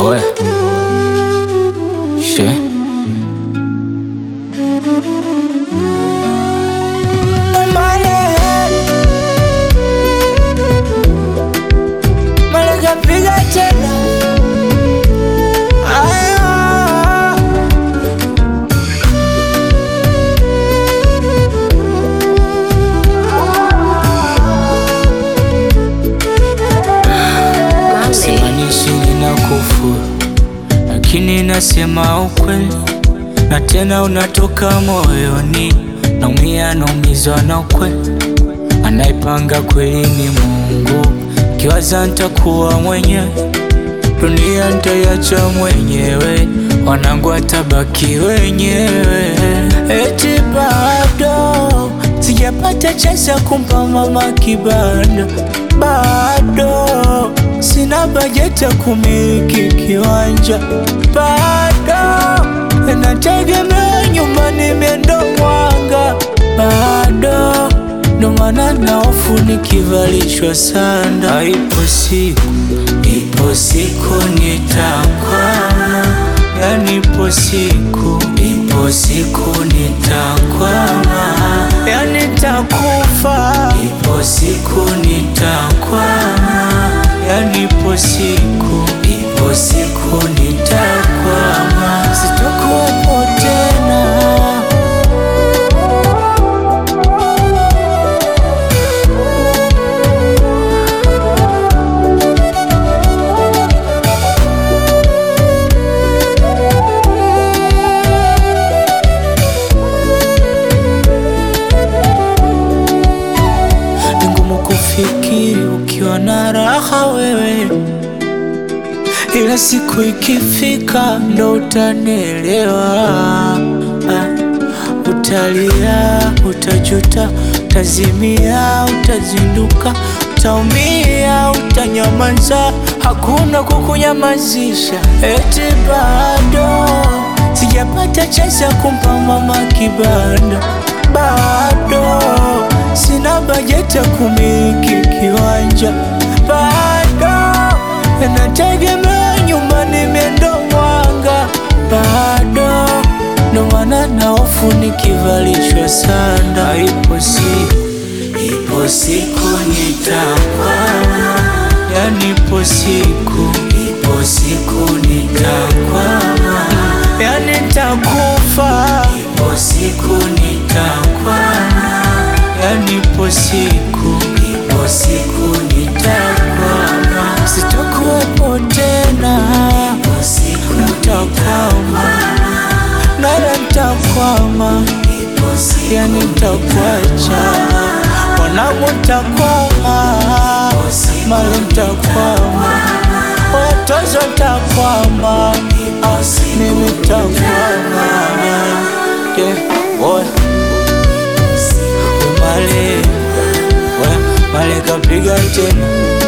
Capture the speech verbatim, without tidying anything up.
Oe She lakini nasema ukweli, na tena unatoka moyoni. Naumia, naumizwa na ukweli, anaipanga kweli ni Mungu. Kiwaza nitakuwa mwenyewe, dunia nitaiacha mwenyewe, wanangu watabaki wenyewe. Eti bado sijapata chance ya kumpa mama kibanda, bado sina bajeti ya kumiliki kiwanja, bado nategemea nyumbani miendo mwanga, bado ndo maana na hofu nikivalishwa sanda. Ipo siku, ipo siku nitakwama, yani ipo siku, ipo siku nitakwama, yani nitakufa. Ipo siku nitakwama, yani ipo siku, ipo siku nitakwama, sitakuwepo tena. Ni ngumu kufikiri ukiwa na raha wewe, ila siku ikifika ndo utanielewa. Ah, utalia, utajuta, utazimia, utazinduka, utaumia, utanyamaza, hakuna kukunyamazisha. Eti bado sijapata chance ya kumpa mama kibanda, bado sina bajeti ya kumiliki kiwanja, bado nategemea nyumbani miendo mwanga, bado ndo maana na hofu nikivalishwa sanda. Ipo siku, ipo siku nitakwama, yani ipo siku, ipo siku nitakwama, yani nitakufa. Ipo siku nitakwama, yani ipo siku, ipo siku nitakwama, sitakuwepo tena. Nitakwama, nara nitakwama, yani nitakuacha, wanangu nitakwama, mali nitakwama, watoto nitakwama, mimi nitakwama. Yeah, boy. Mali, mali kapiga tena.